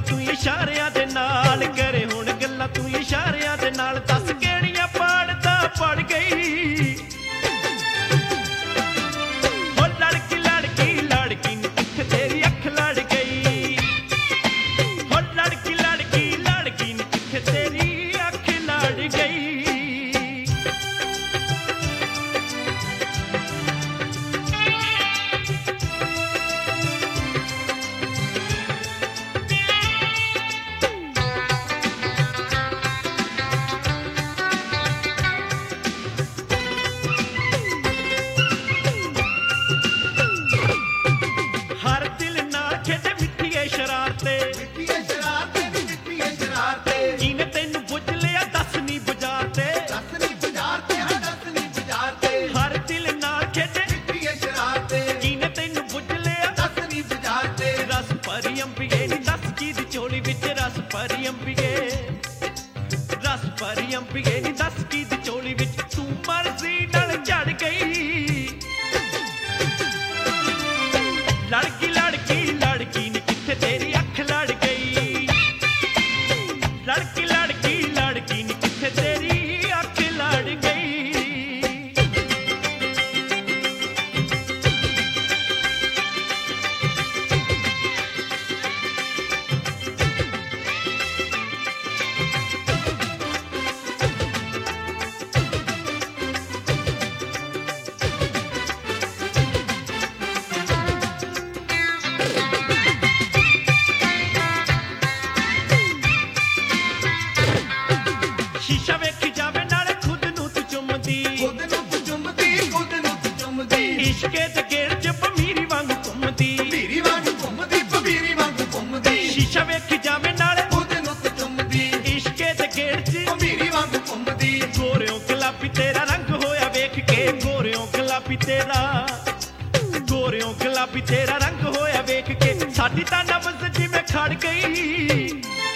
ਤੂੰ ਇਸ਼ਾਰਿਆਂ ਦੇ ਨਾਲ, ਕਰੇ ਹੁਣ ਗੱਲਾਂ ਤੂੰ ਇਸ਼ਾਰਿਆਂ ਦੇ ਨਾਲ। ਦੱਸ ਕਿਹੜੀਆਂ ਪਾੜਦਾ ਪੜ ਗਈ, ਹੋ ਲੜਕੀ ਲੜਕੀ ਲੜਕੀ ਨੀ ਕਿੱਥੇ ਤੇਰੀ ਅੱਖ ਲੜ ਗਈ, ਹੋ ਲੜਕੀ ਲੜਕੀ ਲੜਕੀ ਨੀ ਕਿੱਥੇ ਤੇਰੀ ਅੱਖ ਲੜ ਗਈ। ਰਸ ਭਰੀ ਅੰਬੀਏ ਨੀ ਦੱਸ ਕੀ ਦੀ ਝੋਲੀ ਵਿੱਚ ਤੂੰ ਮਰਜ਼ੀ ਨਾਲ ਝੜ ਗਈ। ਲੜਕੀ ਲੜਕੀ ਲੜਕੀ ਨੀ ਕਿੱਥੇ ਤੇਰੀ ਅੱਖ ਲੜ ਗਈ, ਲੜਕੀ ਲੜਕੀ ਲੜਕੀ ਨੀ ਕਿੱਥੇ ਤੇਰੀ ਅੱਖ ਲੜ ਗਈ। ਸ਼ੀਸ਼ਾ ਵੇਖੀ ਜਾਵੇ ਨਾਲੇ ਖੁਦ ਨੂੰ ਤੂੰ ਚੁੰਮਦੀ, ਖੁਦ ਨੂੰ ਤੂੰ ਚੁੰਮਦੀ, ਖੁਦ ਨੂੰ ਤੂੰ ਚੁੰਮਦੀ। ਇਸ਼ਕੇ ਦੇ ਗੇੜ ਚ ਭਮੀਰੀ ਵਾਂਗੂ ਘੁੰਮਦੀ, ਭਮੀਰੀ ਵਾਂਗੂ ਘੁੰਮਦੀ, ਭਮੀਰੀ ਵਾਂਗੂ ਘੁੰਮਦੀ। ਸ਼ੀਸ਼ਾ ਵੇਖੀ ਜਾਵੇ ਨਾਲੇ ਖੁਦ ਨੂੰ ਤੂੰ ਚੁੰਮਦੀ, ਇਸ਼ਕੇ ਦੇ ਗੇੜ ਚ ਭਮੀਰੀ ਵਾਂਗੂ ਘੁੰਮਦੀ। ਗੋਰਿਓਂ ਗੁਲਾਬੀ ਤੇਰਾ ਰੰਗ ਹੋਇਆ ਵੇਖ ਕੇ, ਗੋਰਿਓਂ ਗੁਲਾਬੀ ਤੇਰਾ, ਗੋਰਿਓਂ ਗੁਲਾਬੀ ਤੇਰਾ ਰੰਗ ਹੋਇਆ ਵੇਖ ਕੇ ਸਾਡੀ ਤਾਂ ਨਬਜ਼ ਜਿਵੇਂ ਖੜ ਗਈ।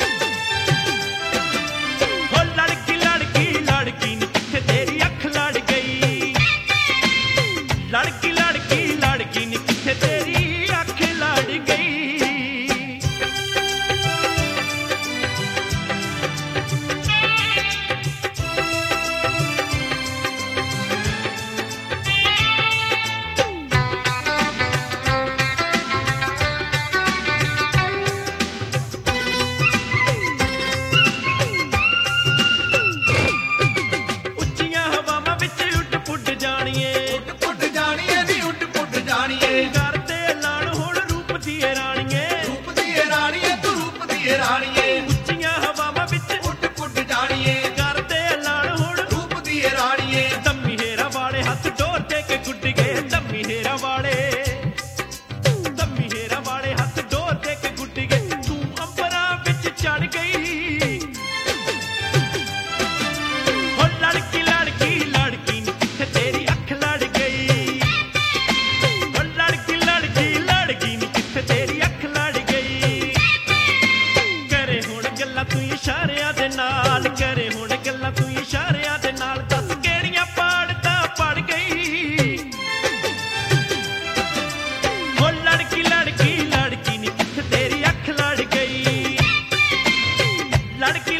ਹੋ ਲੜਕੀ ਲੜਕੀ ਲੜਕੀ ਨੀ ਕਿੱਥੇ ਤੇਰੀ ਅੱਖ ਲੜ ਗਈ, ਲੜਕੀ ਲੜਕੀ ਲੜਕੀ ਨੀ ਕਿੱਥੇ ਤੇਰੀ ਅੱਖ ਲੜ ਗਈ। ਕਰਦੇ ਐਲਾਨ ਹੁਣ ਰੂਪ ਦੀ ਰਾਣੀਏ, ਰੂਪ ਦੀ ਰਾਣੀਏ ਤੂੰ ਰੂਪ ਦੀ ਰਾਣੀਏ। ਉੱਚੀਆਂ ਹਵਾਵਾਂ ਵਿੱਚ ਉੱਡ ਪੁੱਡ ਜਾਣੀਏ, ਕਰਦੇ ਐਲਾਨ ਹੁਣ ਰੂਪ ਦੀ ਰਾਣੀਏ। ਦੰਮੀ ਹੇਰਾ ਵਾਲੇ ਹੱਥ ਡੋਰ ਦੇ ਕੇ ਗੁੱਡ ਗਏ, ਦੰਮੀ ਹੇਰਾ ਵਾਲੇ, ਦੰਮੀ ਹੇਰਾ ਵਾਲੇ ਹੱਥ ਡੋਰ ਦੇ ਕੇ ਗੁੱਡ ਗਏ। ਤੂੰ ਅੰਬਰਾਂ ਵਿੱਚ ਚੜ ਗਈ, ਹੋ ਲੜਕੀ ਲੜਕੀ ਲੜਕੀ ਨੀ ਕਿੱਥੇ ਤੇਰੀ ਅੱਖ ਲੜ ਗਈ, ਹੋ ਲੜਕੀ ਲੜਕੀ ਲੜਕੀ ਨੀ ਕਿੱਥੇ ਤੇਰੀ ਅੱਖ ਲੜ ਗਈ। ਕਰੇ ਹੁਣ ਗੱਲਾਂ ਤੂੰ ਇਸ਼ਾਰਿਆਂ ਦੇ ਨਾਲ, ਕਰੇ ਹੁਣ ਗੱਲਾਂ ਤੂੰ ਇਸ਼ਾਰਿਆਂ ਦੇ ਨਾਲ। ਦੱਸ ਕਿਹੜੀਆਂ ਪਾੜਦਾ ਪੜ ਗਈ, ਹੋ ਲੜਕੀ ਲੜਕੀ ਲੜਕੀ ਨੀ ਕਿੱਥੇ ਤੇਰੀ ਅੱਖ ਲੜ ਗਈ, ਲੜਕੀ